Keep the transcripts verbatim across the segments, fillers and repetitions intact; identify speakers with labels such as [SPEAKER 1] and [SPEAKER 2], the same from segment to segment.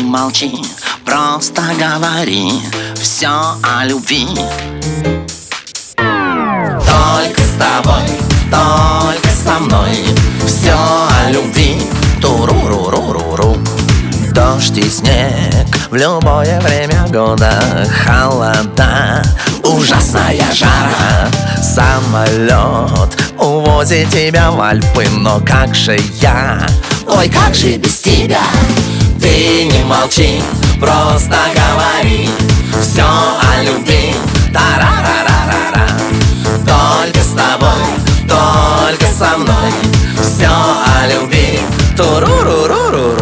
[SPEAKER 1] молчи, просто говори все о любви. Только с тобой, только со мной, все о любви. Туру-ру-ру-ру-ру. Дождь и снег в любое время года, холода, ужасная жара. Самолет увозит тебя в Альпы, но как же я? Ой, как же без тебя? Ты не молчи, просто говори все о любви. Та-ра-ра-ра-ра-ра. Только с тобой, только со мной, все о любви. Туру-ру-ру-ру-ру.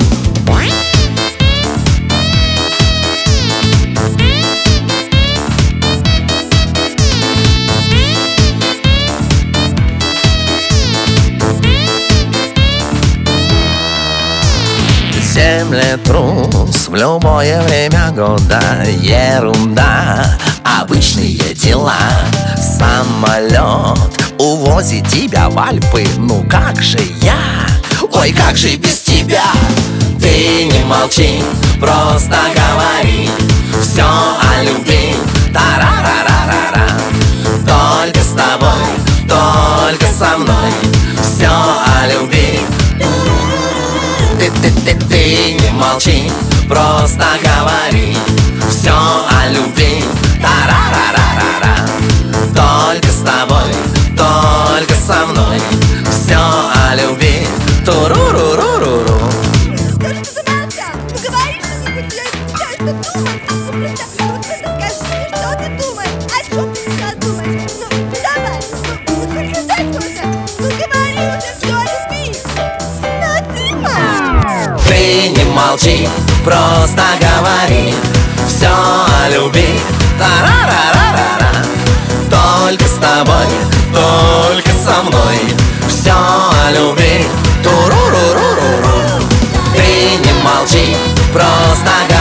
[SPEAKER 1] Семь лет трус в любое время года, ерунда, обычные дела. Самолет увозит тебя в Альпы, ну как же я? Ой, как же без тебя? Ты не молчи, просто говори все о любви. Та-ра-ра-ра-ра-ра. Только с тобой, только со мной, все о любви. Ты-ты-ты-ты не молчи, просто говори все о любви. Та-ра-ра-ра-ра-ра. Только с тобой, только со мной, все о любви. Туру-ру-ру-ру-ру.
[SPEAKER 2] Скажи, что замолчал? Ну говори что-нибудь, я отвечаю, что думать. Ну просто, вот ты скажи, что ты думаешь? О чем ты сейчас думаешь? Ну давай, ну, ну сколько ждать можно? Ну говори уже все о любви. Ну Дима!
[SPEAKER 1] Ты не молчи, просто говори все о любви. Та-ра-ра-ра-ра-ра. Только с тобой, только со мной, все о любви. Туру-ру-ру-ру-ру. Ты не молчи, просто говори